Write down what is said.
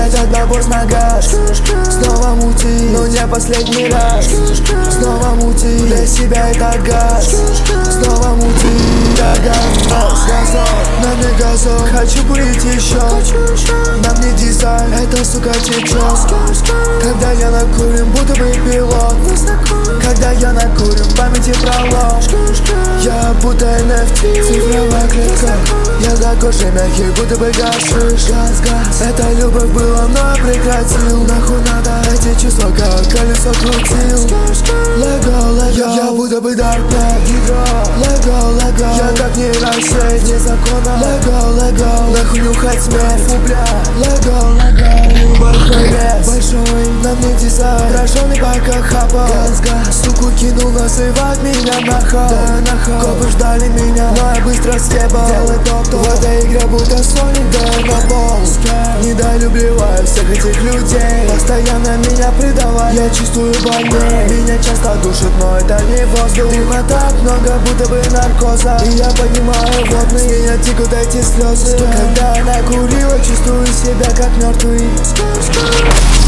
этот набор нагаш. Снова мути, но не последний раз. Снова мути, для себя это газ. Снова мути, да газ. На мне газон, хочу курить еще. На мне дизайн, это сука течет. Когда я накурен, будто бы пилот. Когда я накурен, в памяти пролом. Я будто NFT, цифровая клетка. Я за кожей мягкий, будто бы гашиш. Газ. Это любовь была, но я прекратил. Нахуй надо эти чувства, как колесо крутил. Лего, я будто бы Даркнет. Лего, я как нейросеть, незаконно. Лего, нахуй нюхать смерть. Фу, бля. Лего, большой лес, большой. На мне дизайн, рожёный байка хапа. Газ, суку кинул, называть меня нахал. Да, нахал. Копы ждали меня, но я быстро съебал. Делай топ-топ, в этой игре будто Соник, да на пол. Недолюбливаю всех этих людей, постоянно меня предавай. Я чувствую больнее, меня часто душит, но это не воздух. Дыма так много, будто бы наркоза. И я понимаю, вот мне текут эти слезы. Когда она курила, чувствую себя как мертвый.